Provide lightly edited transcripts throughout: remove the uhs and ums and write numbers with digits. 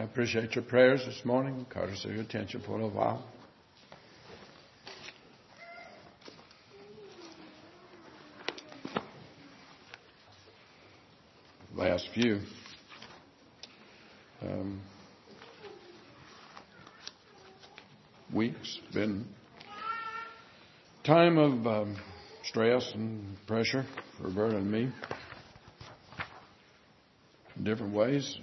appreciate your prayers this morning, courtesy of your attention for a little while. Last few weeks been time of stress and pressure for Berta and me in different ways.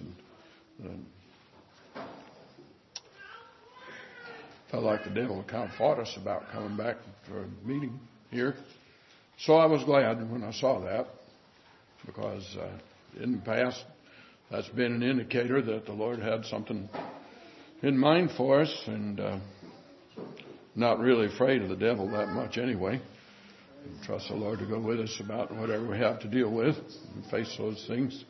Felt like the devil kind of fought us about coming back for a meeting here. So I was glad when I saw that, because in the past that's been an indicator that the Lord had something in mind for us, and not really afraid of the devil that much anyway. Trust the Lord to go with us about whatever we have to deal with and face those things.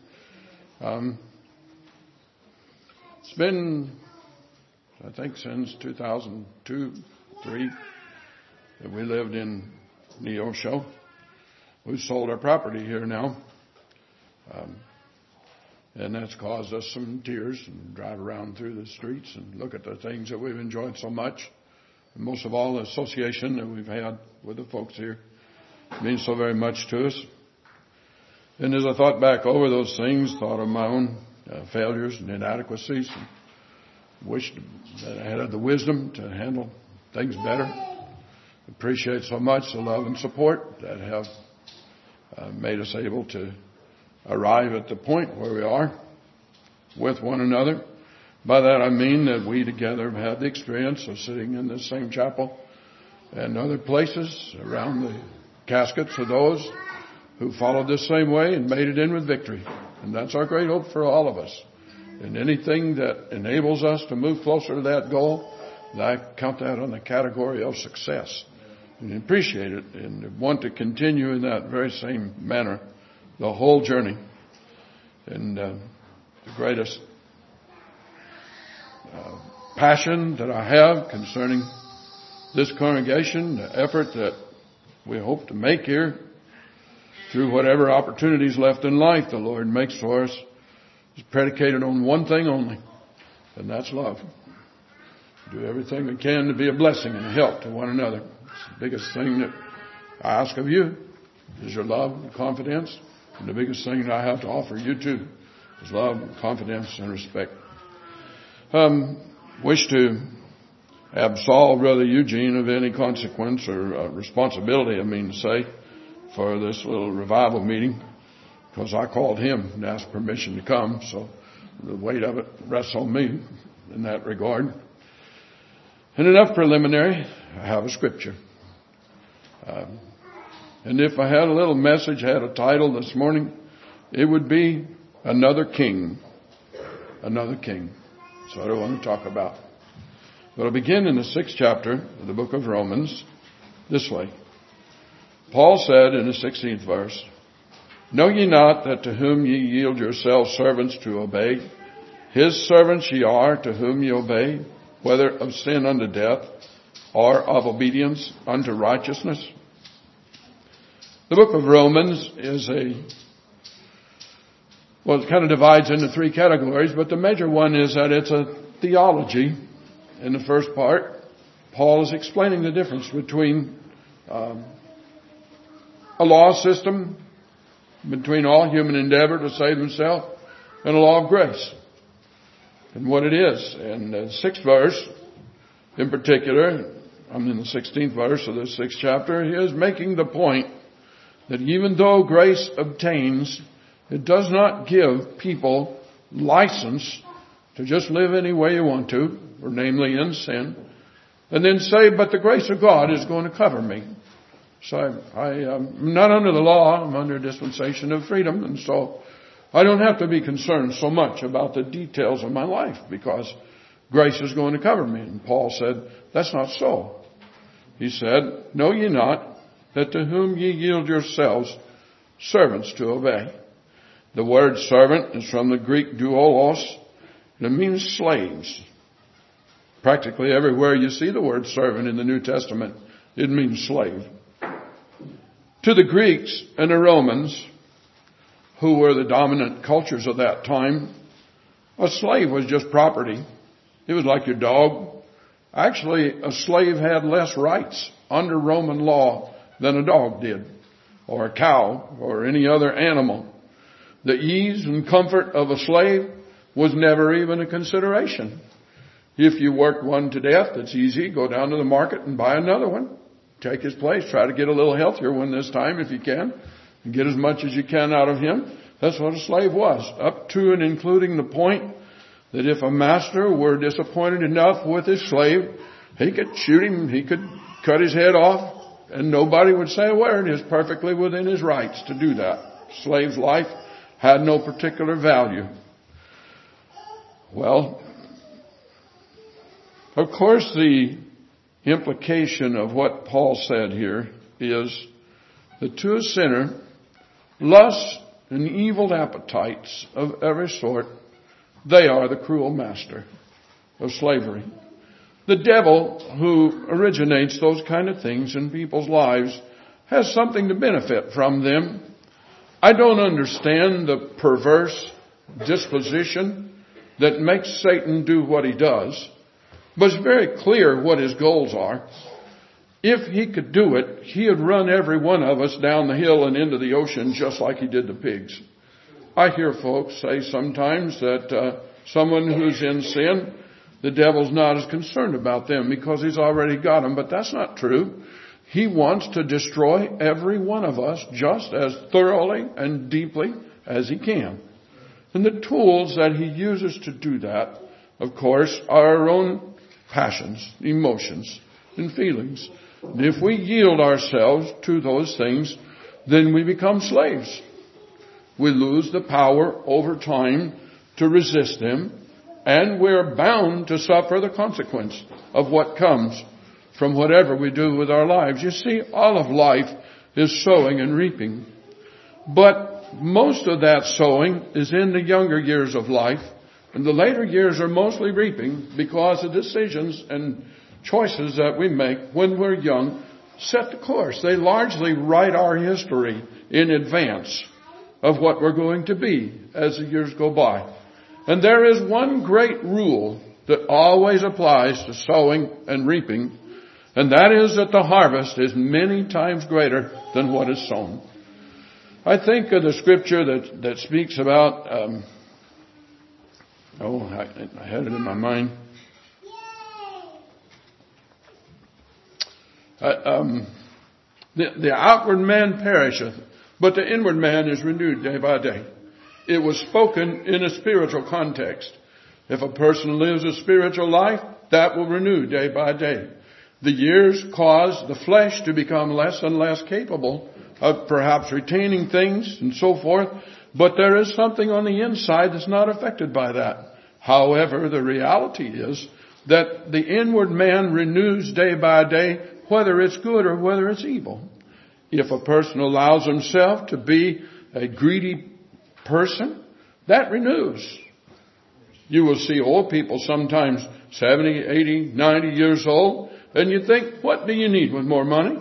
It's been, I think, since 2002, 3 that we lived in Neosho. We've sold our property here now. And that's caused us some tears, and drive around through the streets and look at the things that we've enjoyed so much. And most of all, the association that we've had with the folks here means so very much to us. And as I thought back over those things, thought of my own failures and inadequacies, and wished that I had the wisdom to handle things better. Appreciate so much the love and support that have made us able to arrive at the point where we are with one another. By that I mean that we together have had the experience of sitting in the same chapel and other places around the caskets of those who followed this same way and made it in with victory. And that's our great hope for all of us. And anything that enables us to move closer to that goal, I count that on the category of success. And appreciate it and want to continue in that very same manner the whole journey. And the greatest passion that I have concerning this congregation, the effort that we hope to make here through whatever opportunities left in life the Lord makes for us, is predicated on one thing only, and that's love. Do everything we can to be a blessing and a help to one another. It's the biggest thing that I ask of you is your love and confidence. And the biggest thing that I have to offer you too is love, confidence, and respect. Wish to absolve Brother Eugene of any consequence or responsibility, for this little revival meeting, because I called him and asked permission to come, so the weight of it rests on me in that regard. And enough preliminary, I have a scripture. And if I had a little message, had a title this morning, it would be Another King. Another King. That's what I want to talk about. But I'll begin in the 6th chapter of the book of Romans this way. Paul said in the 16th verse, Know ye not that to whom ye yield yourselves servants to obey, his servants ye are to whom ye obey, whether of sin unto death, or of obedience unto righteousness? The book of Romans is it kind of divides into 3 categories, but the major one is that it's a theology. In the first part, Paul is explaining the difference between a law system, between all human endeavor to save himself, and a law of grace, and what it is. And the 6th verse, in particular, I'm in the 16th verse of the 6th chapter, he is making the point that even though grace obtains, it does not give people license to just live any way you want to, or namely in sin, and then say, but the grace of God is going to cover me. So I'm not under the law, I'm under a dispensation of freedom, and so I don't have to be concerned so much about the details of my life, because grace is going to cover me. And Paul said, that's not so. He said, Know ye not that to whom ye yield yourselves servants to obey? The word servant is from the Greek doulos, and it means slaves. Practically everywhere you see the word servant in the New Testament, it means slave. To the Greeks and the Romans, who were the dominant cultures of that time, A slave was just property. It was like your dog. Actually, a slave had less rights under Roman law than a dog did, or a cow, or any other animal. The ease and comfort of a slave was never even a consideration. If you worked one to death, it's easy. Go down to the market and buy another one. Take his place. Try to get a little healthier one this time if you can. And get as much as you can out of him. That's what a slave was. Up to and including the point that if a master were disappointed enough with his slave, he could shoot him, he could cut his head off, and nobody would say a word. He was perfectly within his rights to do that. Slave's life had no particular value. Well, of course, the implication of what Paul said here is that to a sinner, lusts and evil appetites of every sort, they are the cruel master of slavery. The devil, who originates those kind of things in people's lives, has something to benefit from them. I don't understand the perverse disposition that makes Satan do what he does, but it's very clear what his goals are. If he could do it, he would run every one of us down the hill and into the ocean just like he did the pigs. I hear folks say sometimes that someone who's in sin, the devil's not as concerned about them because he's already got them, but that's not true. He wants to destroy every one of us just as thoroughly and deeply as he can. And the tools that he uses to do that, of course, are our own passions, emotions, and feelings. And if we yield ourselves to those things, then we become slaves. We lose the power over time to resist them, and we're bound to suffer the consequence of what comes from whatever we do with our lives. You see, all of life is sowing and reaping. But most of that sowing is in the younger years of life, and the later years are mostly reaping because the decisions and choices that we make when we're young set the course. They largely write our history in advance of what we're going to be as the years go by. And there is one great rule that always applies to sowing and reaping, and that is that the harvest is many times greater than what is sown. I think of the scripture that speaks about, I had it in my mind. The outward man perisheth, but the inward man is renewed day by day. It was spoken in a spiritual context. If a person lives a spiritual life, that will renew day by day. The years cause the flesh to become less and less capable of perhaps retaining things and so forth, but there is something on the inside that's not affected by that. However, the reality is that the inward man renews day by day, whether it's good or whether it's evil. If a person allows himself to be a greedy person, that renews. You will see old people sometimes 70, 80, 90 years old, and you think, what do you need with more money?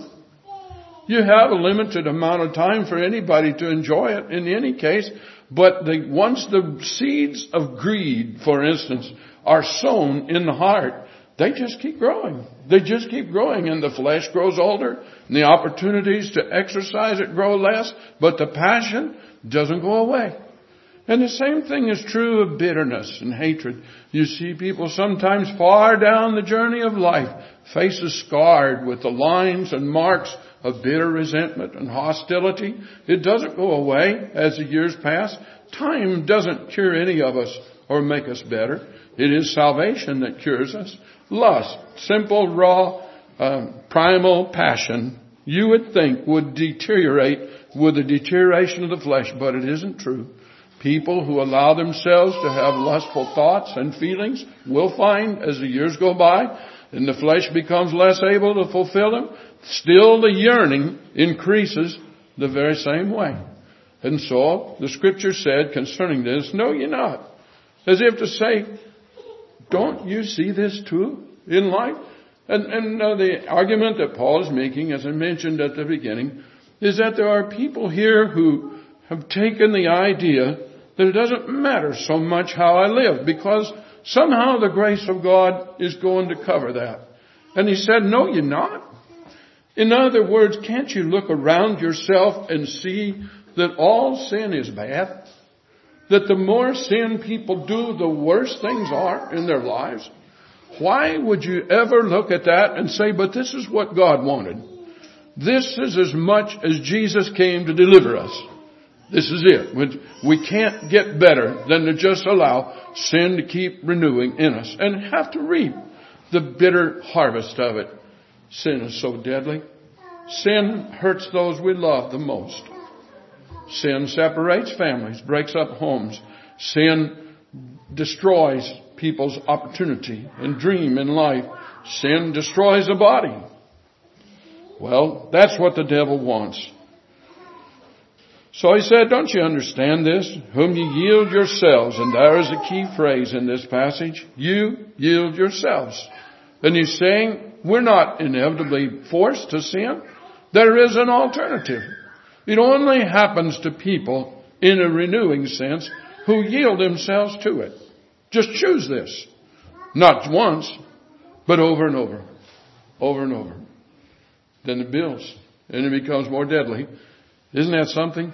You have a limited amount of time for anybody to enjoy it in any case, but once the seeds of greed, for instance, are sown in the heart, they just keep growing. They just keep growing, and the flesh grows older, and the opportunities to exercise it grow less, but the passion doesn't go away. And the same thing is true of bitterness and hatred. You see people sometimes far down the journey of life, faces scarred with the lines and marks of bitter resentment and hostility. It doesn't go away as the years pass. Time doesn't cure any of us or make us better. It is salvation that cures us. Lust, simple, raw, primal passion, you would think would deteriorate with the deterioration of the flesh, but it isn't true. People who allow themselves to have lustful thoughts and feelings will find as the years go by and the flesh becomes less able to fulfill them, still the yearning increases the very same way. And so the scripture said concerning this, know ye not, as if to say, don't you see this too in life? And the argument that Paul is making, as I mentioned at the beginning, is that there are people here who have taken the idea that it doesn't matter so much how I live, because somehow the grace of God is going to cover that. And he said, no, you're not. In other words, can't you look around yourself and see that all sin is bad? That the more sin people do, the worse things are in their lives? Why would you ever look at that and say, but this is what God wanted? This is as much as Jesus came to deliver us. This is it. We can't get better than to just allow sin to keep renewing in us and have to reap the bitter harvest of it. Sin is so deadly. Sin hurts those we love the most. Sin separates families, breaks up homes. Sin destroys people's opportunity and dream in life. Sin destroys the body. Well, that's what the devil wants. So he said, don't you understand this? Whom you yield yourselves. And there is a key phrase in this passage. You yield yourselves. And he's saying, we're not inevitably forced to sin. There is an alternative. It only happens to people in a renewing sense who yield themselves to it. Just choose this. Not once, but over and over. Over and over. Then it builds. And it becomes more deadly. Isn't that something?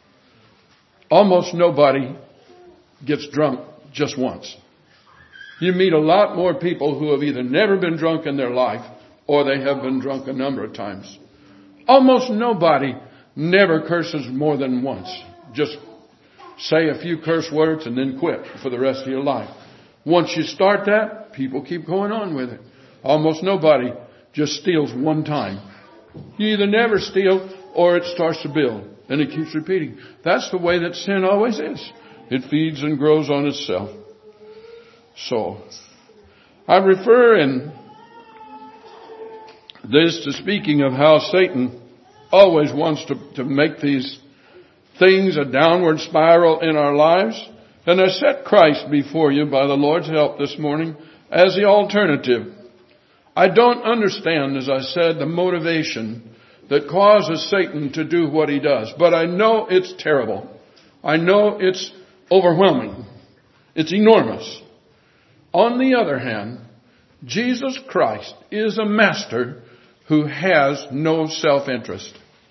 Almost nobody gets drunk just once. You meet a lot more people who have either never been drunk in their life or they have been drunk a number of times. Almost nobody never curses more than once. Just say a few curse words and then quit for the rest of your life. Once you start that, people keep going on with it. Almost nobody just steals one time. You either never steal or it starts to build and it keeps repeating. That's the way that sin always is. It feeds and grows on itself. So, I refer in this to speaking of how Satan always wants to make these things a downward spiral in our lives. And I set Christ before you by the Lord's help this morning as the alternative. I don't understand, as I said, the motivation that causes Satan to do what he does. But I know it's terrible. I know it's overwhelming. It's enormous. On the other hand, Jesus Christ is a master who has no self-interest.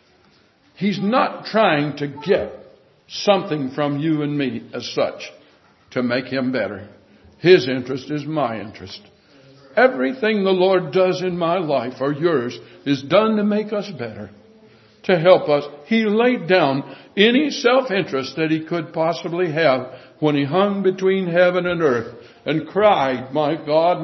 He's not trying to get something from you and me as such to make him better. His interest is my interest. Everything the Lord does in my life or yours is done to make us better, to help us. He laid down any self-interest that he could possibly have when he hung between heaven and earth and cried, my God,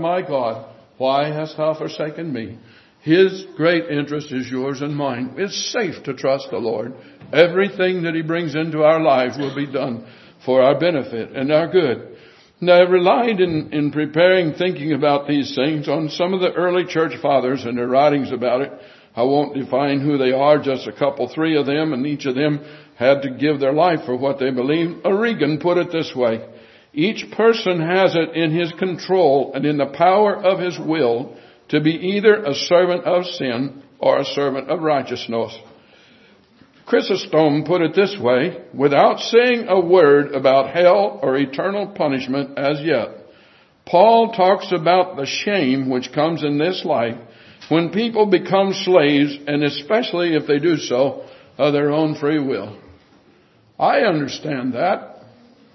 why hast thou forsaken me? His great interest is yours and mine. It's safe to trust the Lord. Everything that he brings into our lives will be done for our benefit and our good. Now, I relied in preparing, thinking about these things on some of the early church fathers and their writings about it. I won't define who they are, just a couple, three of them, and each of them had to give their life for what they believed. Origen put it this way: each person has it in his control and in the power of his will to be either a servant of sin or a servant of righteousness. Chrysostom put it this way: without saying a word about hell or eternal punishment as yet, Paul talks about the shame which comes in this life when people become slaves, and especially if they do so of their own free will. I understand that.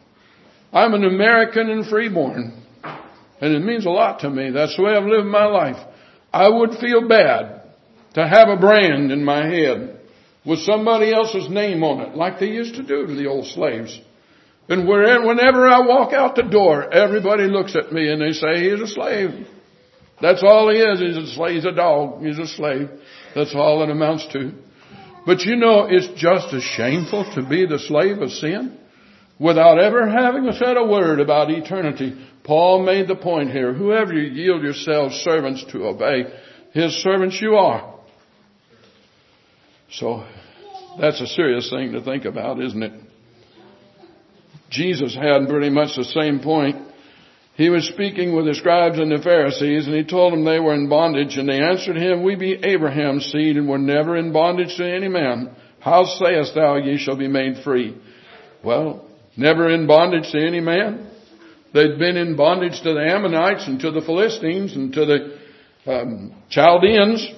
I'm an American and freeborn, and it means a lot to me. That's the way I've lived my life. I would feel bad to have a brand in my head with somebody else's name on it, like they used to do to the old slaves. And whenever I walk out the door, everybody looks at me and they say, he's a slave. That's all he is. He's a slave. He's a dog. He's a slave. That's all it amounts to. But you know, it's just as shameful to be the slave of sin without ever having said a word about eternity. Paul made the point here: whoever you yield yourselves servants to obey, his servants you are. So that's a serious thing to think about, isn't it? Jesus had pretty much the same point. He was speaking with the scribes and the Pharisees, and he told them they were in bondage, and they answered him, we be Abraham's seed, and were never in bondage to any man. How sayest thou, ye shall be made free? Well, Never in bondage to any man. They'd been in bondage to the Ammonites and to the Philistines and to the Chaldeans.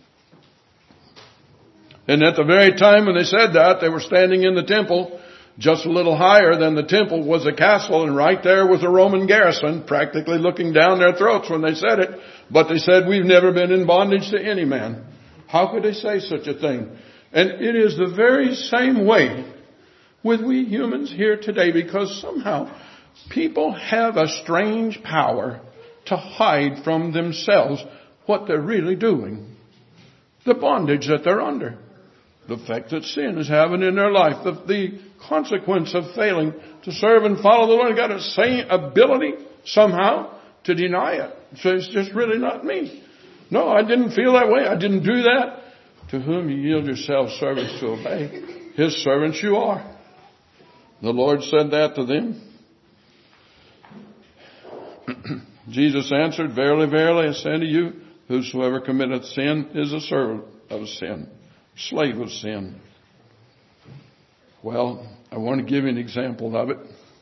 And at the very time when they said that, they were standing in the temple. Just a little higher than the temple was a castle, and right there was a Roman garrison practically looking down their throats when they said it. But they said, we've never been in bondage to any man. How could they say such a thing? And it is the very same way with we humans here today, because somehow people have a strange power to hide from themselves what they're really doing. The bondage that they're under. The effect that sin is having in their life. The consequence of failing to serve and follow the Lord. Got a same ability somehow to deny it. So it's just really not me. No, I didn't feel that way. I didn't do that. To whom you yield yourselves servants to obey, his servants you are. The Lord said that to them. Jesus answered, verily, verily, I say unto you, whosoever committeth sin is a servant of sin, slave of sin. Well, I want to give you an example of it.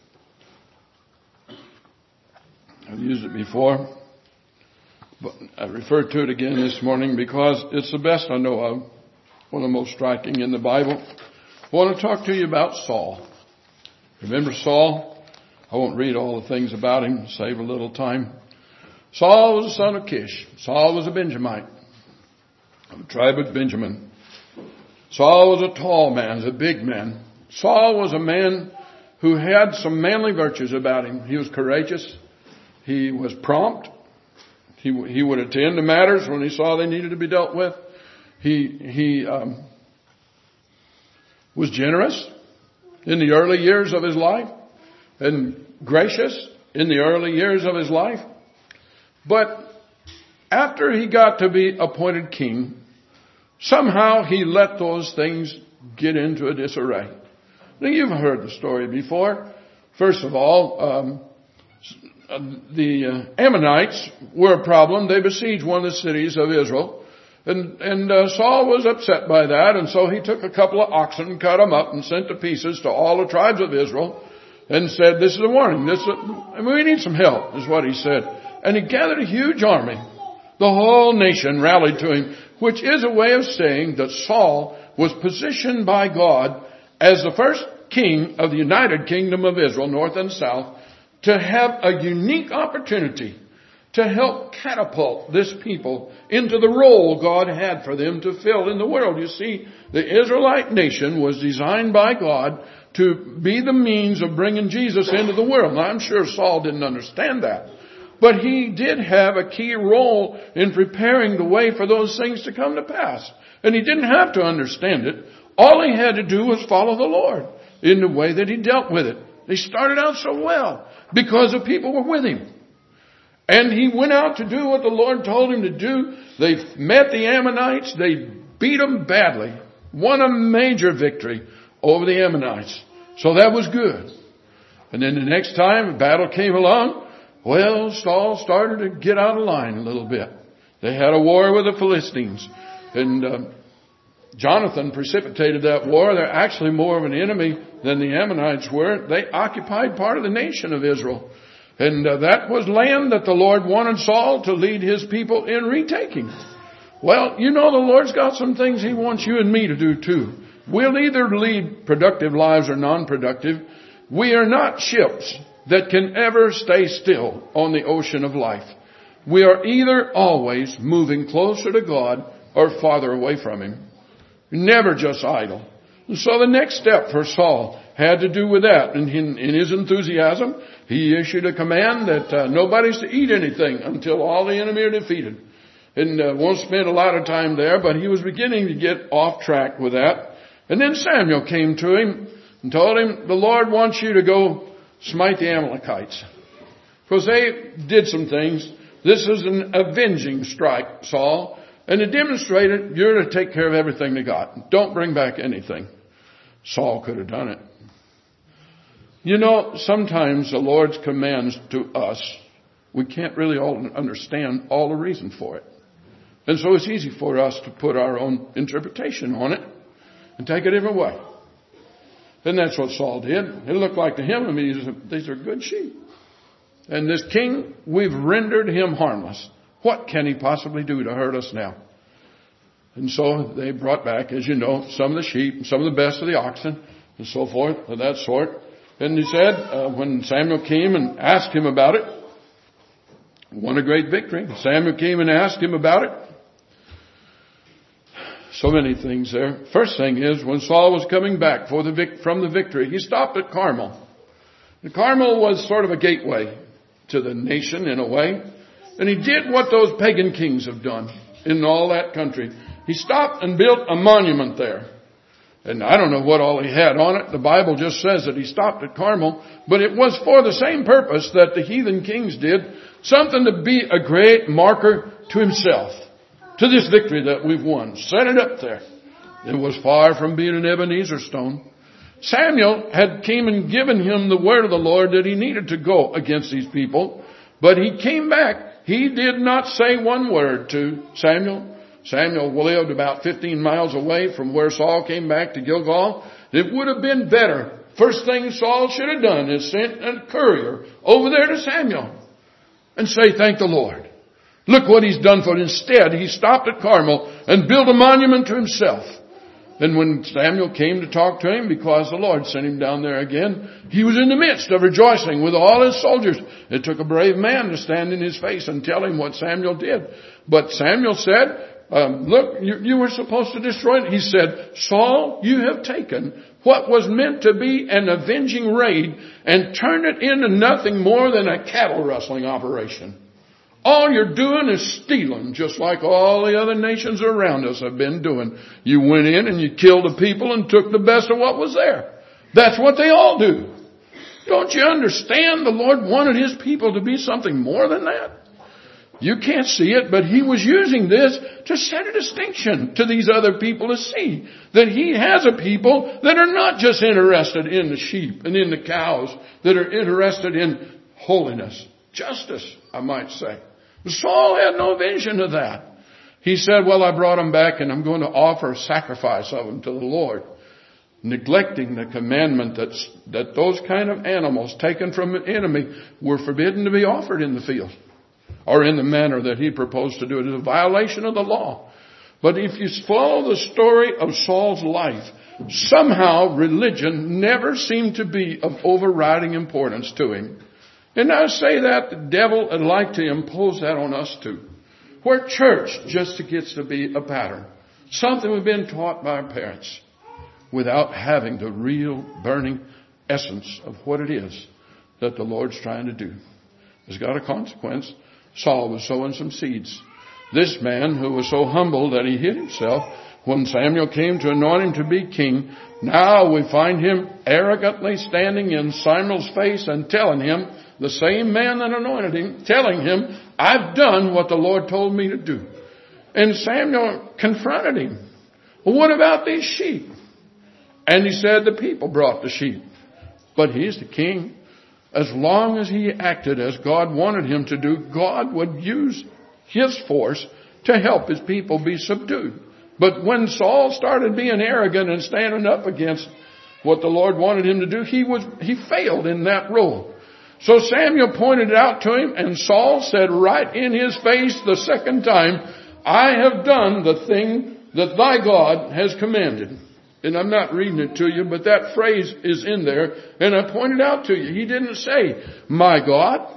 I've used it before, but I refer to it again this morning because it's the best I know of, one of the most striking in the Bible. I want to talk to you about Saul. Remember Saul? I won't read all the things about him, save a little time. Saul was the son of Kish. Saul was a Benjamite, of the tribe of Benjamin. Saul was a tall man, a big man. Saul was a man who had some manly virtues about him. He was courageous. He was prompt. He would attend to matters when he saw they needed to be dealt with. He was generous in the early years of his life and gracious in the early years of his life. But after he got to be appointed king, somehow he let those things get into a disarray. Now, you've heard the story before. First of all, the Ammonites were a problem. They besieged one of the cities of Israel. And Saul was upset by that. And so he took a couple of oxen, cut them up, and sent to pieces to all the tribes of Israel and said, this is a warning. We need some help, is what he said. And he gathered a huge army. The whole nation rallied to him, which is a way of saying that Saul was positioned by God as the first king of the United Kingdom of Israel, north and south, to have a unique opportunity to help catapult this people into the role God had for them to fill in the world. You see, the Israelite nation was designed by God to be the means of bringing Jesus into the world. Now, I'm sure Saul didn't understand that. But he did have a key role in preparing the way for those things to come to pass. And he didn't have to understand it. All he had to do was follow the Lord in the way that he dealt with it. He started out so well because the people were with him. And he went out to do what the Lord told him to do. They met the Ammonites. They beat them badly. Won a major victory over the Ammonites. So that was good. And then the next time a battle came along, well, Saul started to get out of line a little bit. They had a war with the Philistines. And Jonathan precipitated that war. They're actually more of an enemy than the Ammonites were. They occupied part of the nation of Israel. And that was land that the Lord wanted Saul to lead his people in retaking. Well, you know the Lord's got some things he wants you and me to do too. We'll either lead productive lives or non-productive. We are not ships that can ever stay still on the ocean of life. We are either always moving closer to God or farther away from him. Never just idle. And so the next step for Saul had to do with that. And in his enthusiasm, he issued a command that nobody's to eat anything until all the enemy are defeated. And won't spend a lot of time there, but he was beginning to get off track with that. And then Samuel came to him and told him, the Lord wants you to go smite the Amalekites. Because they did some things. This is an avenging strike, Saul. And to demonstrate it, you're to take care of everything they got. Don't bring back anything. Saul could have done it. You know, sometimes the Lord's commands to us, we can't really all understand all the reason for it. And so it's easy for us to put our own interpretation on it and take a different way. And that's what Saul did. It looked like to him, these are good sheep. And this king, we've rendered him harmless. What can he possibly do to hurt us now? And so they brought back, as you know, some of the sheep, some of the best of the oxen, and so forth, of that sort. And he said, when Samuel came and asked him about it, won a great victory. Samuel came and asked him about it. So many things there. First thing is, when Saul was coming back from the victory, he stopped at Carmel. And Carmel was sort of a gateway to the nation in a way. And he did what those pagan kings have done in all that country. He stopped and built a monument there. And I don't know what all he had on it. The Bible just says that he stopped at Carmel. But it was for the same purpose that the heathen kings did. Something to be a great marker to himself. To this victory that we've won. Set it up there. It was far from being an Ebenezer stone. Samuel had came and given him the word of the Lord that he needed to go against these people. But he came back. He did not say one word to Samuel. Samuel lived about 15 miles away from where Saul came back to Gilgal. It would have been better. First thing Saul should have done is sent a courier over there to Samuel and say, thank the Lord. Look what he's done for it. Instead, he stopped at Carmel and built a monument to himself. And when Samuel came to talk to him, because the Lord sent him down there again, he was in the midst of rejoicing with all his soldiers. It took a brave man to stand in his face and tell him what Samuel did. But Samuel said, look, you were supposed to destroy it. He said, Saul, you have taken what was meant to be an avenging raid and turned it into nothing more than a cattle rustling operation. All you're doing is stealing, just like all the other nations around us have been doing. You went in and you killed the people and took the best of what was there. That's what they all do. Don't you understand? The Lord wanted His people to be something more than that. You can't see it, but He was using this to set a distinction to these other people to see that He has a people that are not just interested in the sheep and in the cows, that are interested in holiness, justice, I might say. Saul had no vision of that. He said, well, I brought them back and I'm going to offer a sacrifice of them to the Lord. Neglecting the commandment that those kind of animals taken from an enemy were forbidden to be offered in the field. Or in the manner that he proposed to do it. It is a violation of the law. But if you follow the story of Saul's life, somehow religion never seemed to be of overriding importance to him. And I say that the devil would like to impose that on us too. Where church just gets to be a pattern. Something we've been taught by our parents. Without having the real burning essence of what it is that the Lord's trying to do. It's got a consequence. Saul was sowing some seeds. This man who was so humble that he hid himself when Samuel came to anoint him to be king. Now we find him arrogantly standing in Samuel's face and telling him, the same man that anointed him, telling him, I've done what the Lord told me to do. And Samuel confronted him. Well, what about these sheep? And he said the people brought the sheep. But he's the king. As long as he acted as God wanted him to do, God would use His force to help His people be subdued. But when Saul started being arrogant and standing up against what the Lord wanted him to do, he failed in that role. So Samuel pointed it out to him, and Saul said right in his face the second time, I have done the thing that thy God has commanded. And I'm not reading it to you, but that phrase is in there. And I pointed out to you, he didn't say, my God.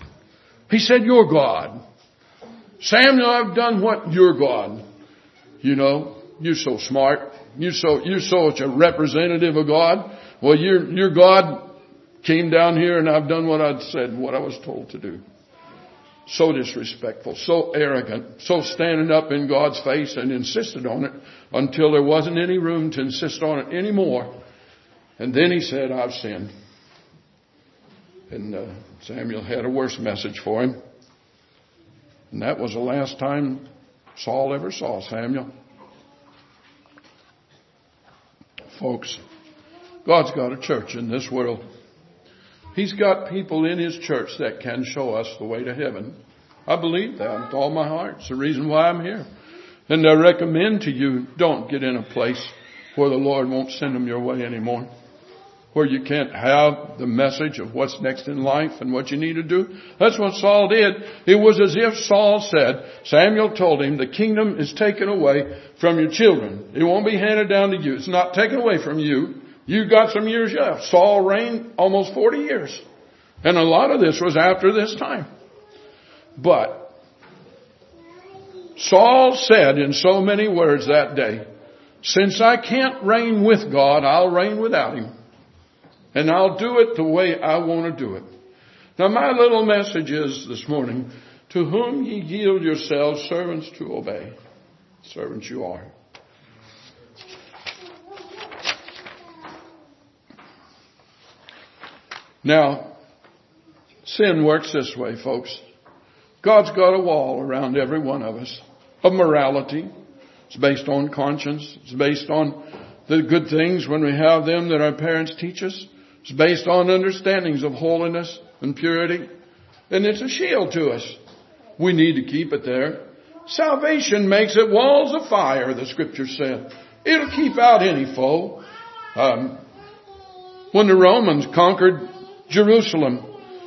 He said, your God. Samuel, I've done what your God. You know, you're so smart. You're such a representative of God. Well, your God came down here and I've done what I'd said, what I was told to do. So disrespectful, so arrogant, so standing up in God's face and insisted on it until there wasn't any room to insist on it anymore. And then he said, I've sinned. And Samuel had a worse message for him. And that was the last time Saul ever saw Samuel. Folks, God's got a church in this world. He's got people in His church that can show us the way to heaven. I believe that with all my heart. It's the reason why I'm here. And I recommend to you, don't get in a place where the Lord won't send them your way anymore. where you can't have the message of what's next in life and what you need to do. That's what Saul did. It was as if Saul said, Samuel told him, the kingdom is taken away from your children. It won't be handed down to you. It's not taken away from you. You've got some years left. Saul reigned almost 40 years. And a lot of this was after this time. But Saul said in so many words that day, since I can't reign with God, I'll reign without Him. And I'll do it the way I want to do it. Now my little message is this morning, to whom ye yield yourselves servants to obey. Servants you are. Now, sin works this way, folks. God's got a wall around every one of us of morality. It's based on conscience. It's based on the good things when we have them that our parents teach us. It's based on understandings of holiness and purity. And it's a shield to us. We need to keep it there. Salvation makes it walls of fire, the Scripture said. It'll keep out any foe. When the Romans conquered Jerusalem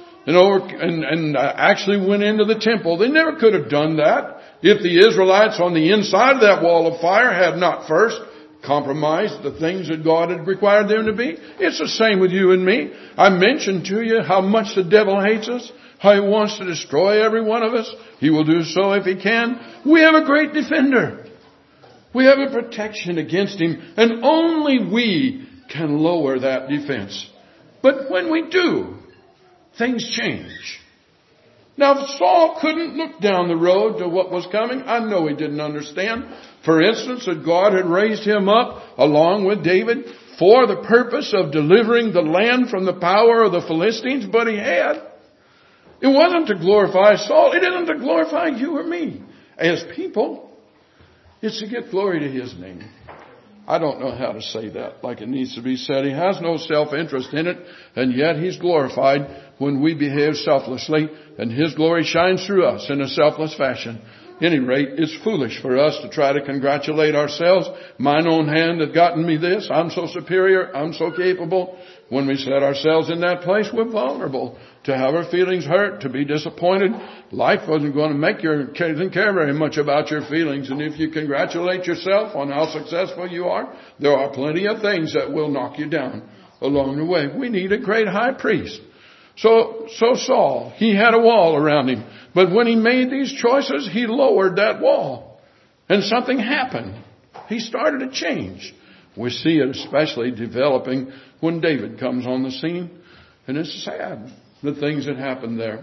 and actually went into the temple, they never could have done that if the Israelites on the inside of that wall of fire had not first compromised the things that God had required them to be. It's the same with you and me. I mentioned to you how much the devil hates us, how he wants to destroy every one of us. He will do so if he can. We have a great defender. We have a protection against him, and only we can lower that defense. But when we do, things change. Now, Saul couldn't look down the road to what was coming. I know he didn't understand. For instance, that God had raised him up along with David for the purpose of delivering the land from the power of the Philistines, but he had. It wasn't to glorify Saul. It isn't to glorify you or me as people. It's to give glory to His name. I don't know how to say that like it needs to be said. He has no self-interest in it, and yet He's glorified when we behave selflessly, and His glory shines through us in a selfless fashion. At any rate, it's foolish for us to try to congratulate ourselves. Mine own hand has gotten me this. I'm so superior. I'm so capable. When we set ourselves in that place, we're vulnerable to have our feelings hurt, to be disappointed. Life wasn't going to make you didn't care very much about your feelings. And if you congratulate yourself on how successful you are, there are plenty of things that will knock you down along the way. We need a great high priest. So Saul, he had a wall around him. But when he made these choices, he lowered that wall. And something happened. He started to change. We see it especially developing when David comes on the scene. And it's sad, the things that happened there.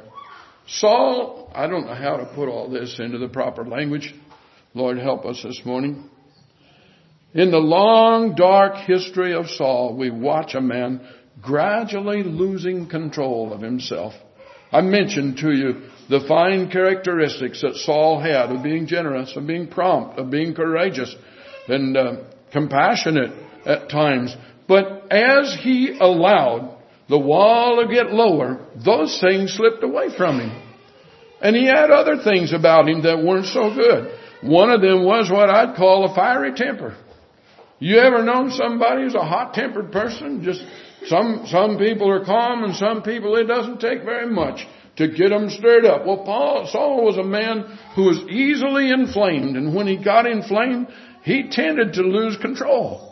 Saul, I don't know how to put all this into the proper language. Lord, help us this morning. In the long, dark history of Saul, we watch a man gradually losing control of himself. I mentioned to you the fine characteristics that Saul had of being generous, of being prompt, of being courageous, and compassionate at times. But as he allowed the wall to get lower, those things slipped away from him. And he had other things about him that weren't so good. One of them was what I'd call a fiery temper. You ever known somebody who's a hot-tempered person? Just some people are calm, and some people it doesn't take very much to get them stirred up. Well, Saul was a man who was easily inflamed, and when he got inflamed, he tended to lose control.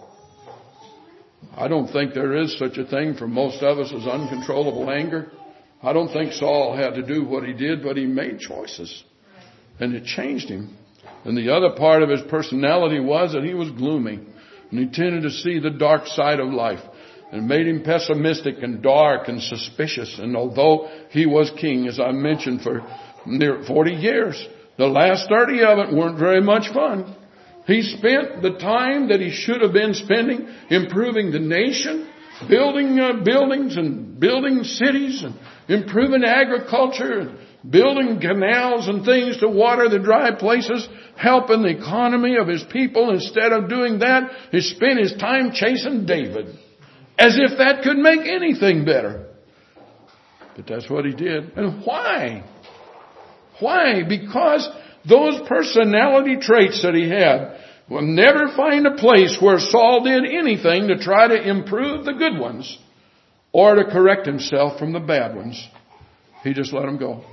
I don't think there is such a thing for most of us as uncontrollable anger. I don't think Saul had to do what he did, but he made choices, and it changed him. And the other part of his personality was that he was gloomy, and he tended to see the dark side of life. And made him pessimistic and dark and suspicious. And although he was king, as I mentioned, for near 40 years, the last 30 of it weren't very much fun. He spent the time that he should have been spending improving the nation, building buildings and building cities, and improving agriculture, and building canals and things to water the dry places, helping the economy of his people. Instead of doing that, he spent his time chasing David. As if that could make anything better. But that's what he did. And why? Why? Because those personality traits that he had will never find a place where Saul did anything to try to improve the good ones. or to correct himself from the bad ones. He just let them go.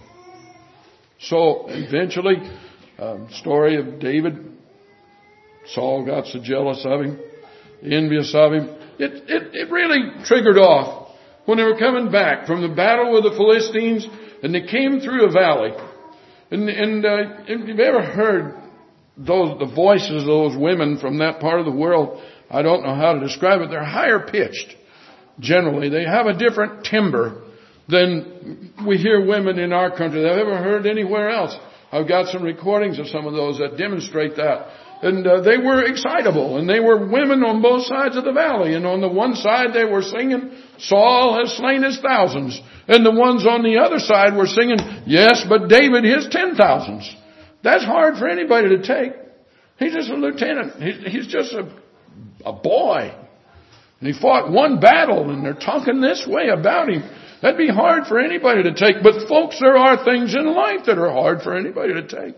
So eventually, story of David, Saul got so jealous of him, envious of him. It really triggered off when they were coming back from the battle with the Philistines, and they came through a valley. And if you've ever heard the voices of those women from that part of the world, I don't know how to describe it. They're higher pitched. Generally, they have a different timbre than we hear women in our country that I've ever heard anywhere else. I've got some recordings of some of those that demonstrate that. And they were excitable, and they were women on both sides of the valley. And on the one side they were singing, Saul has slain his thousands. And the ones on the other side were singing, yes, but David his 10,000s. That's hard for anybody to take. He's just a lieutenant. He's just a boy. And he fought one battle, and they're talking this way about him. That'd be hard for anybody to take. But folks, there are things in life that are hard for anybody to take.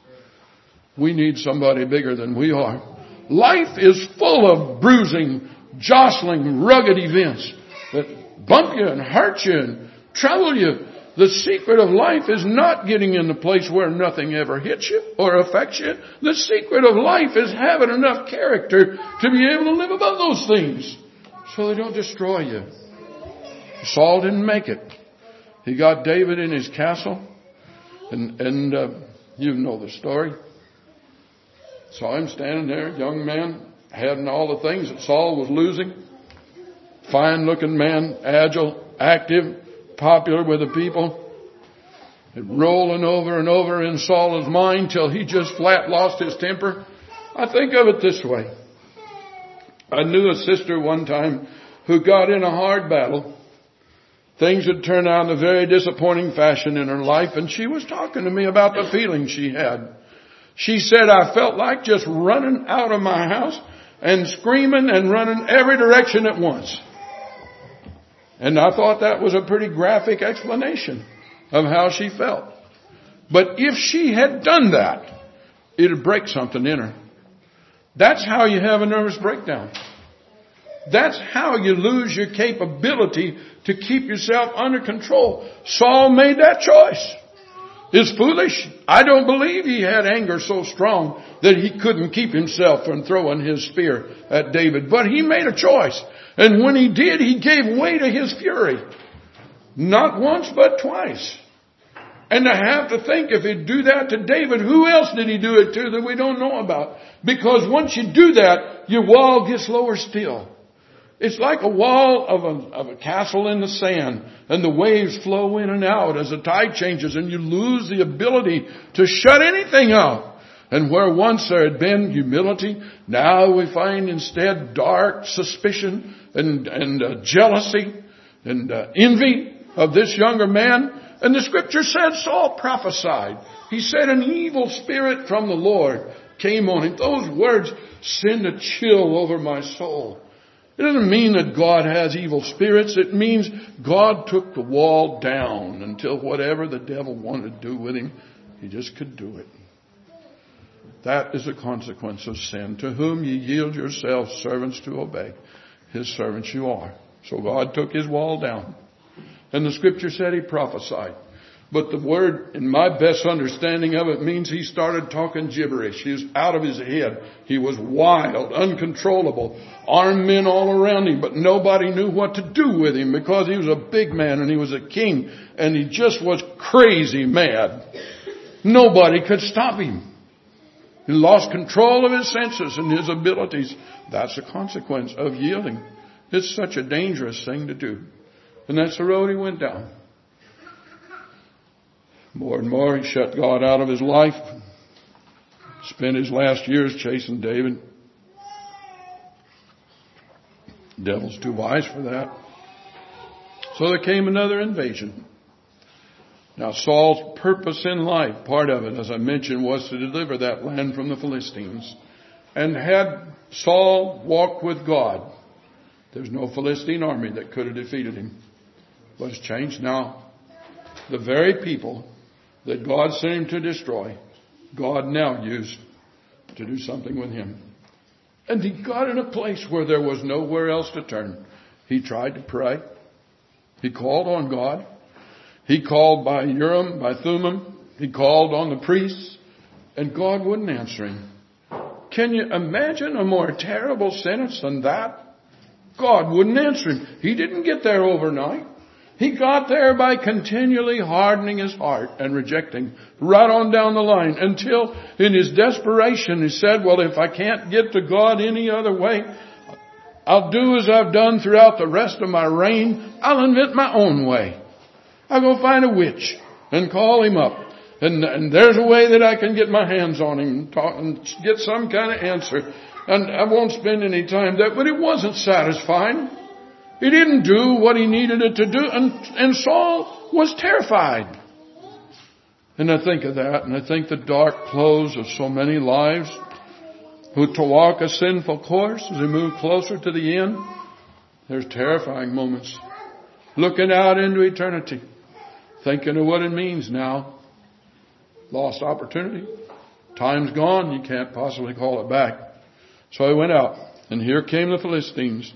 We need somebody bigger than we are. Life is full of bruising, jostling, rugged events that bump you and hurt you and trouble you. The secret of life is not getting in the place where nothing ever hits you or affects you. The secret of life is having enough character to be able to live above those things so they don't destroy you. Saul didn't make it. He got David in his castle, and you know the story. Saw him standing there, young man, having all the things that Saul was losing. Fine looking man, agile, active, popular with the people. It rolling over and over in Saul's mind till he just flat lost his temper. I think of it this way. I knew a sister one time who got in a hard battle. Things had turned out in a very disappointing fashion in her life, and she was talking to me about the feelings she had. She said, I felt like just running out of my house and screaming and running every direction at once. And I thought that was a pretty graphic explanation of how she felt. But if she had done that, it'd break something in her. That's how you have a nervous breakdown. That's how you lose your capability to keep yourself under control. Saul made that choice. It's foolish. I don't believe he had anger so strong that he couldn't keep himself from throwing his spear at David. But he made a choice. And when he did, he gave way to his fury. Not once, but twice. And to have to think if he'd do that to David, who else did he do it to that we don't know about? Because once you do that, your wall gets lower still. It's like a wall of a castle in the sand, and the waves flow in and out as the tide changes, and you lose the ability to shut anything out. And where once there had been humility, now we find instead dark suspicion and jealousy and envy of this younger man. And the scripture said Saul prophesied. He said an evil spirit from the Lord came on him. Those words send a chill over my soul. It doesn't mean that God has evil spirits. It means God took the wall down until whatever the devil wanted to do with him, he just could do it. That is a consequence of sin. To whom ye yield yourselves servants to obey, his servants you are. So God took his wall down. And the scripture said he prophesied. But the word, in my best understanding of it, means he started talking gibberish. He was out of his head. He was wild, uncontrollable, armed men all around him, but nobody knew what to do with him because he was a big man and he was a king and he just was crazy mad. Nobody could stop him. He lost control of his senses and his abilities. That's a consequence of yielding. It's such a dangerous thing to do. And that's the road he went down. More and more, he shut God out of his life. Spent his last years chasing David. The devil's too wise for that. So there came another invasion. Now, Saul's purpose in life, part of it, as I mentioned, was to deliver that land from the Philistines. And had Saul walked with God, there's no Philistine army that could have defeated him. But it's changed now. The very people that God sent him to destroy, God now used to do something with him. And he got in a place where there was nowhere else to turn. He tried to pray. He called on God. He called by Urim, by Thummim. He called on the priests, and God wouldn't answer him. Can you imagine a more terrible sentence than that? God wouldn't answer him. He didn't get there overnight. He got there by continually hardening his heart and rejecting right on down the line until in his desperation he said, well, if I can't get to God any other way, I'll do as I've done throughout the rest of my reign. I'll invent my own way. I'll go find a witch and call him up. And there's a way that I can get my hands on him and get some kind of answer. And I won't spend any time there. But it wasn't satisfying. He didn't do what he needed it to do. And Saul was terrified. And I think of that. And I think the dark close of so many lives who to walk a sinful course as they move closer to the end. There's terrifying moments. Looking out into eternity. Thinking of what it means now. Lost opportunity. Time's gone. You can't possibly call it back. So I went out, and here came the Philistines.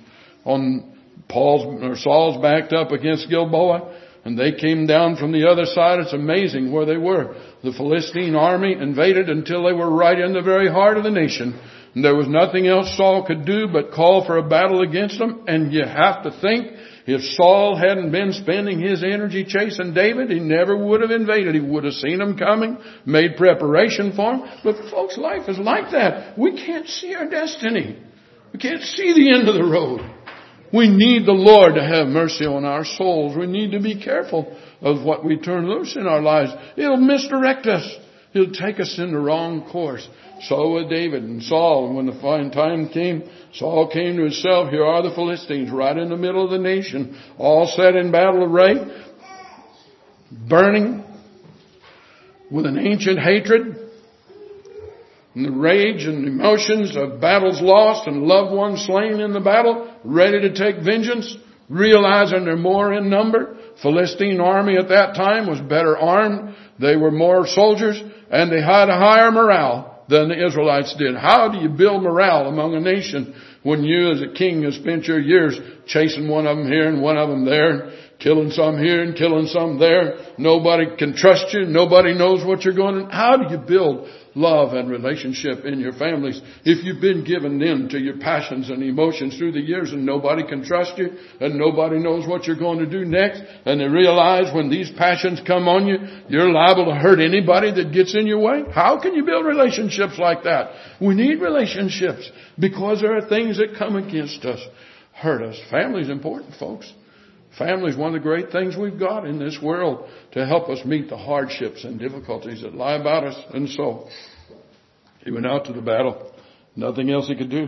Saul's backed up against Gilboa, and they came down from the other side. It's amazing where they were. The Philistine army invaded until they were right in the very heart of the nation. And there was nothing else Saul could do but call for a battle against them. And you have to think, if Saul hadn't been spending his energy chasing David, he never would have invaded. He would have seen him coming, made preparation for him. But folks, life is like that. We can't see our destiny. We can't see the end of the road. We need the Lord to have mercy on our souls. We need to be careful of what we turn loose in our lives. It'll misdirect us. It'll take us in the wrong course. So with David and Saul, and when the fine time came, Saul came to himself. Here are the Philistines right in the middle of the nation, all set in battle array, burning with an ancient hatred and the rage and emotions of battles lost and loved ones slain in the battle, ready to take vengeance, realizing they're more in number. Philistine army at that time was better armed. They were more soldiers, and they had a higher morale than the Israelites did. How do you build morale among a nation when you as a king have spent your years chasing one of them here and one of them there, killing some here and killing some there? Nobody can trust you. Nobody knows what you're going to do. How do you build love and relationship in your families if you've been given in to your passions and emotions through the years and nobody can trust you and nobody knows what you're going to do next, and they realize when these passions come on you, you're liable to hurt anybody that gets in your way? How can you build relationships like that? We need relationships because there are things that come against us, hurt us. Family's important, folks. Family is one of the great things we've got in this world to help us meet the hardships and difficulties that lie about us. And so he went out to the battle. Nothing else he could do.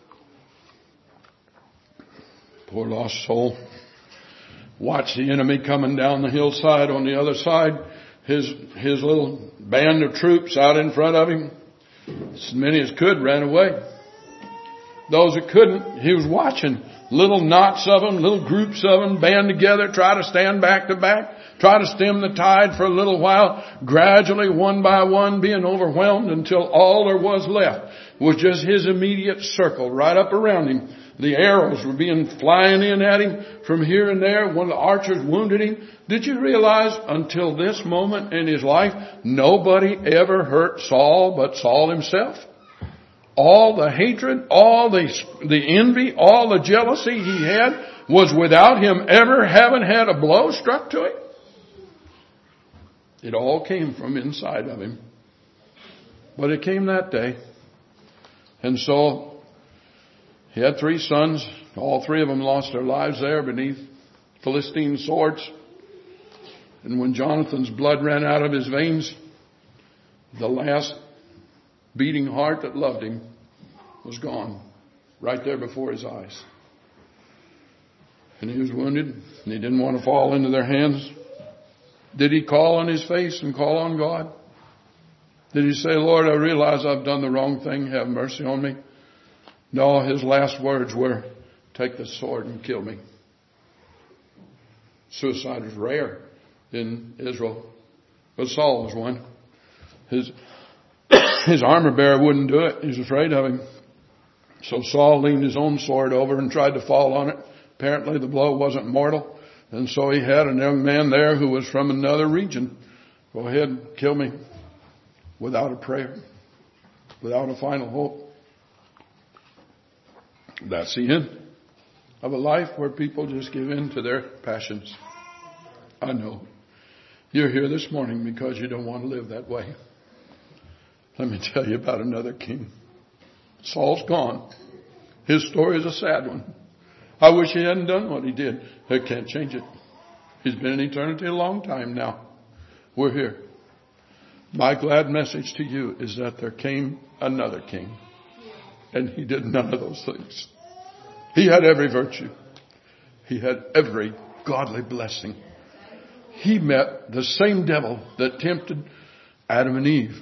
Poor lost soul. Watched the enemy coming down the hillside on the other side. His little band of troops out in front of him. As many as could ran away. Those that couldn't, he was watching. Little knots of them, little groups of them band together, try to stand back to back, try to stem the tide for a little while, gradually one by one being overwhelmed until all there was left was just his immediate circle right up around him. The arrows were flying in at him from here and there. One of the archers wounded him. Did you realize until this moment in his life, nobody ever hurt Saul but Saul himself? All the hatred, all the envy, all the jealousy he had was without him ever having had a blow struck to him. It all came from inside of him. But it came that day. And so he had 3 sons. All 3 of them lost their lives there beneath Philistine swords. And when Jonathan's blood ran out of his veins, the last beating heart that loved him was gone right there before his eyes. And he was wounded, and he didn't want to fall into their hands. Did he call on his face and call on God? Did he say, Lord, I realize I've done the wrong thing. Have mercy on me? No, his last words were, take the sword and kill me. Suicide was rare in Israel, but Saul was one. His armor bearer wouldn't do it. He was afraid of him. So Saul leaned his own sword over and tried to fall on it. Apparently the blow wasn't mortal. And so he had a young man there who was from another region. Go ahead and kill me without a prayer, without a final hope. That's the end of a life where people just give in to their passions. I know. You're here this morning because you don't want to live that way. Let me tell you about another king. Saul's gone. His story is a sad one. I wish he hadn't done what he did. I can't change it. He's been in eternity a long time now. We're here. My glad message to you is that there came another king. And he did none of those things. He had every virtue. He had every godly blessing. He met the same devil that tempted Adam and Eve.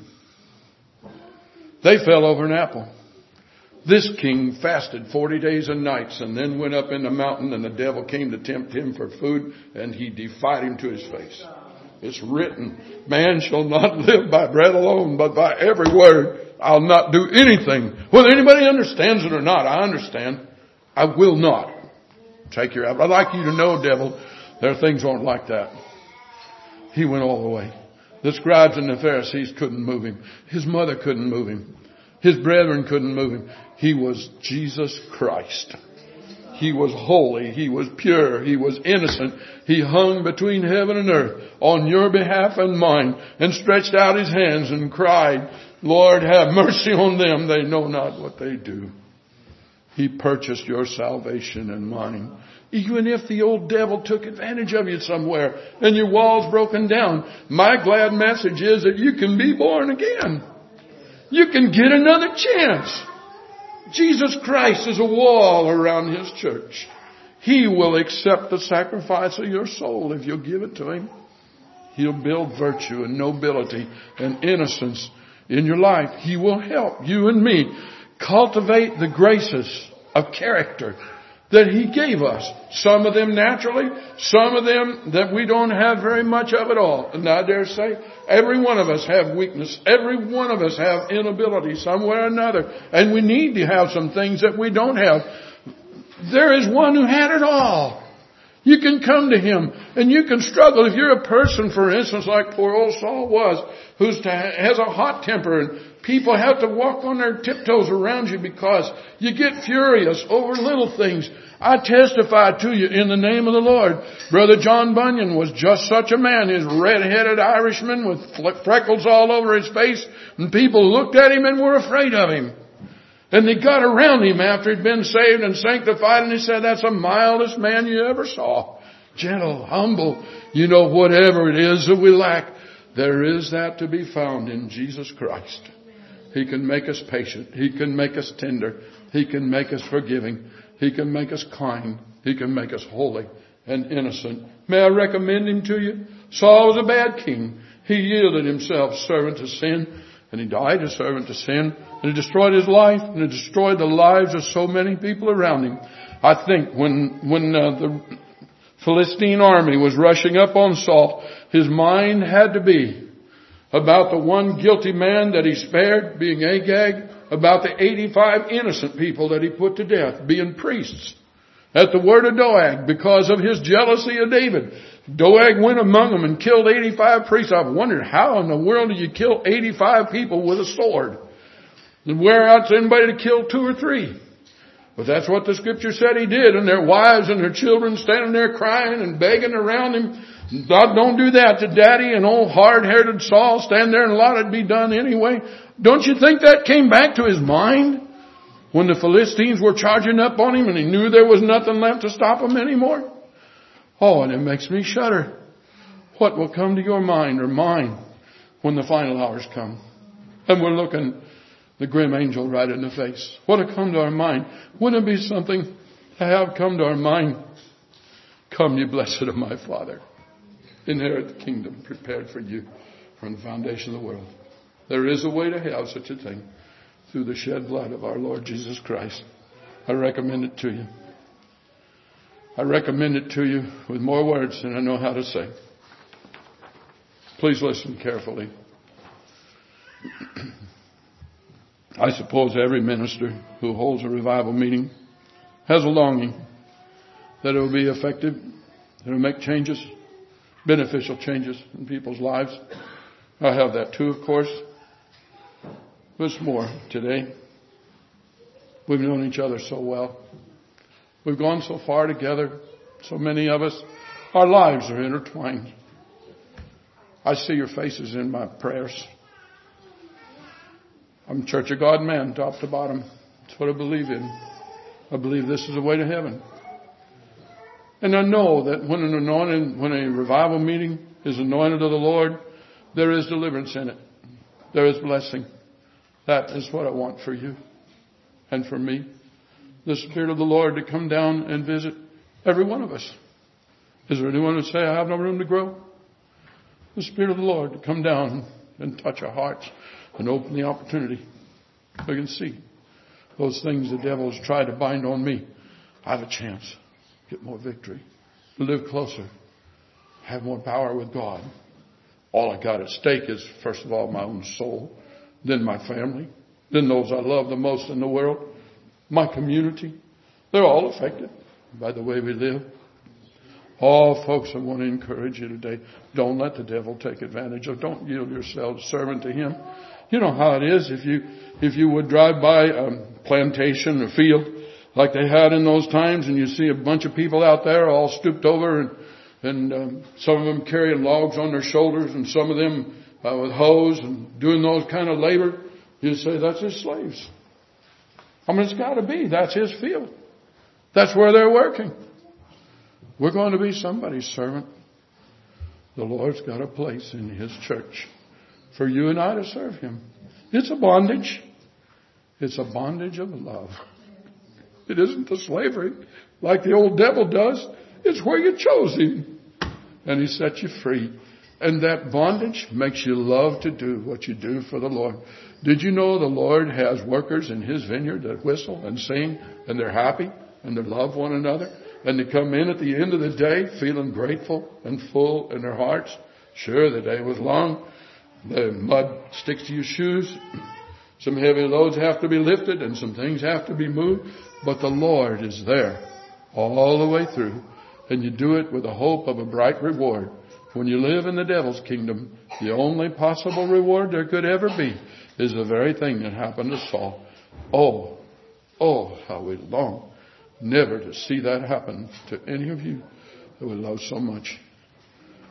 They fell over an apple. This king fasted 40 days and nights and then went up in the mountain, and the devil came to tempt him for food, and he defied him to his face. It's written, man shall not live by bread alone, but by every word. I'll not do anything. Whether anybody understands it or not, I understand. I will not take your apple. I'd like you to know, devil, there are things aren't like that. He went all the way. The scribes and the Pharisees couldn't move him. His mother couldn't move him. His brethren couldn't move him. He was Jesus Christ. He was holy. He was pure. He was innocent. He hung between heaven and earth on your behalf and mine, and stretched out his hands and cried, Lord, have mercy on them. They know not what they do. He purchased your salvation and mine. Even if the old devil took advantage of you somewhere and your walls broken down, my glad message is that you can be born again. You can get another chance. Jesus Christ is a wall around His church. He will accept the sacrifice of your soul if you'll give it to Him. He'll build virtue and nobility and innocence in your life. He will help you and me cultivate the graces of character that He gave us. Some of them naturally, some of them that we don't have very much of at all. And I dare say, every one of us have weakness. Every one of us have inability somewhere or another. And we need to have some things that we don't have. There is one who had it all. You can come to Him and you can struggle. If you're a person, for instance, like poor old Saul was, who has a hot temper, and people have to walk on their tiptoes around you because you get furious over little things. I testify to you in the name of the Lord. Brother John Bunyan was just such a man. His red-headed Irishman with freckles all over his face, and people looked at him and were afraid of him. And they got around him after he'd been saved and sanctified, and he said, that's the mildest man you ever saw. Gentle, humble. You know, whatever it is that we lack, there is that to be found in Jesus Christ. He can make us patient. He can make us tender. He can make us forgiving. He can make us kind. He can make us holy and innocent. May I recommend him to you? Saul was a bad king. He yielded himself servant to sin, and he died a servant to sin, and he destroyed his life, and he destroyed the lives of so many people around him. I think when the Philistine army was rushing up on Saul, his mind had to be about the one guilty man that he spared, being Agag, about the 85 innocent people that he put to death, being priests, at the word of Doeg, because of his jealousy of David. Doeg went among them and killed 85 priests. I've wondered, how in the world do you kill 85 people with a sword? And where else anybody to kill 2 or 3? But that's what the scripture said he did, and their wives and their children standing there crying and begging around him. God, don't do that to Daddy. And old hard-headed Saul stand there and a lot would be done anyway. Don't you think that came back to his mind when the Philistines were charging up on him and he knew there was nothing left to stop him anymore? Oh, and it makes me shudder. What will come to your mind or mine when the final hours come? And we're looking the grim angel right in the face. What will come to our mind? Wouldn't it be something to have come to our mind? Come, ye blessed of my Father. Inherit the kingdom prepared for you from the foundation of the world. There is a way to have such a thing through the shed blood of our Lord Jesus Christ. I recommend it to you. I recommend it to you with more words than I know how to say. Please listen carefully. I suppose every minister who holds a revival meeting has a longing that it will be effective It'll make changes, beneficial changes in people's lives. I have that too, of course. What's more today? We've known each other so well. We've gone so far together, so many of us. Our lives are intertwined. I see your faces in my prayers. I'm a Church of God man, top to bottom. That's what I believe in. I believe this is the way to heaven. And I know that when a revival meeting is anointed of the Lord, there is deliverance in it. There is blessing. That is what I want for you and for me. The Spirit of the Lord to come down and visit every one of us. Is there anyone who say, I have no room to grow? The Spirit of the Lord to come down and touch our hearts and open the opportunity. We can see those things the devil has tried to bind on me. I have a chance. Get more victory. Live closer. Have more power with God. All I got at stake is, first of all, my own soul. Then my family. Then those I love the most in the world. My community. They're all affected by the way we live. Oh, folks, I want to encourage you today. Don't let the devil take advantage of. Don't yield yourselves servant to him. You know how it is. If you would drive by a plantation or field like they had in those times, and you see a bunch of people out there all stooped over, and some of them carrying logs on their shoulders, and some of them with hoes and doing those kind of labor, you say that's his slaves. I mean, it's got to be. That's his field. That's where they're working. We're going to be somebody's servant. The Lord's got a place in his church for you and I to serve him. It's a bondage. It's a bondage of love. It isn't the slavery like the old devil does. It's where you chose him. And he set you free. And that bondage makes you love to do what you do for the Lord. Did you know the Lord has workers in his vineyard that whistle and sing, and they're happy and they love one another? And they come in at the end of the day feeling grateful and full in their hearts. Sure, the day was long. The mud sticks to your shoes. Some heavy loads have to be lifted and some things have to be moved. But the Lord is there all the way through. And you do it with the hope of a bright reward. When you live in the devil's kingdom, the only possible reward there could ever be is the very thing that happened to Saul. Oh, how we long never to see that happen to any of you that we love so much.